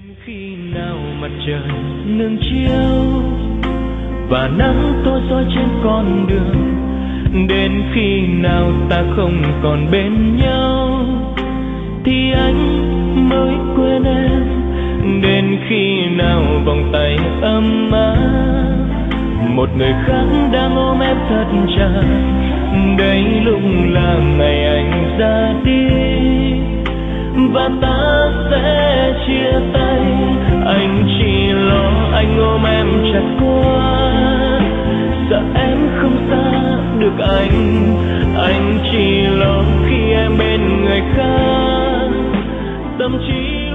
khi nào mặt trời ngừng chiếu và nắng tối soi trên con đường, đến khi nào ta không còn bên nhau thì anh mới quên em, đến khi nào vòng tay ấm áp một người khác đang ôm em thật chặt. Đây lúc là ngày anh ra đi và ta sẽ chia tay. Anh chỉ lo anh ôm em chặt quá, sợ em không xa được anh. Anh chỉ lo khi em bên người khác, tâm trí